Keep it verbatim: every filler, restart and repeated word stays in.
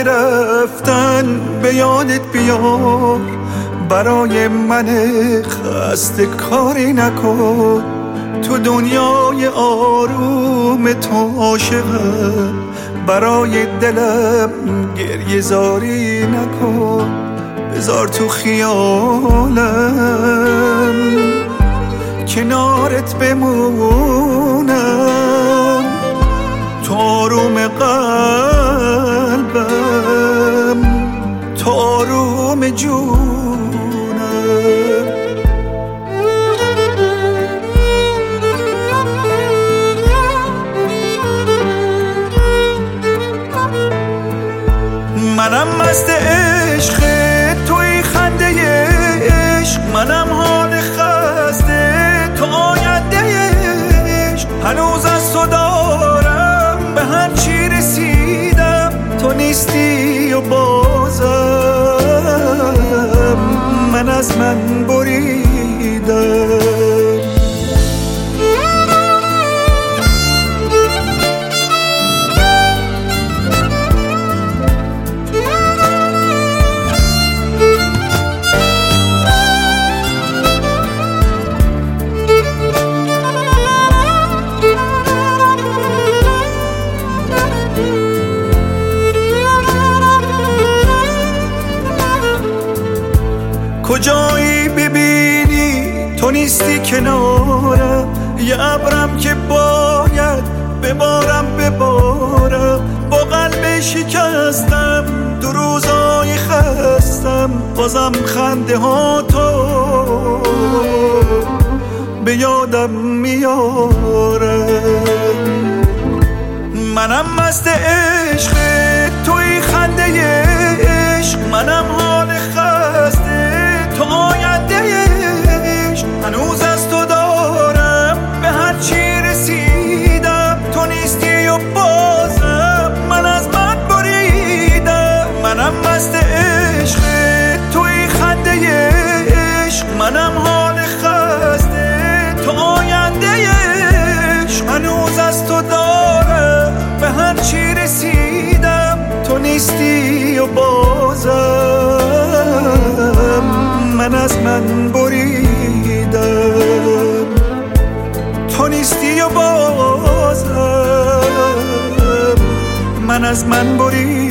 رفتن به یادت بیار، برای من خسته کاری نکن. تو دنیای آروم تو عاشقم، برای دلم گریه زاری نکن. بذار تو خیالم کنارت بمونم، تو آروم قلبم، تو آروم جونم. منم مست عشق توی خنده عشق، منم حال خسته تو آینده عشق. هنوز از تو دارم به هر چی رسیدم، تو نیستی و بازم من از من بریدم. کجایی ببینی تو نیستی کنارم، یه ابرم که باید ببارم ببارم. با قلب شکستم دو روزای خستم، بازم خنده ها تو به یادم میارم. منم مست عشق توی خنده عشق، منم حال خسته تو آینده عشق. هنوز از تو دارم به هر چی رسیدم، تو نیستی و بازم من از من بریدم. منم مست عشق توی خنده عشق، منم حال خسته تو آینده عشق. هنوز از تو دارم به هر چی رسیدم، تو نیستی و بازم من از من بریدم. تو نیستی و بازم من از من بریدم.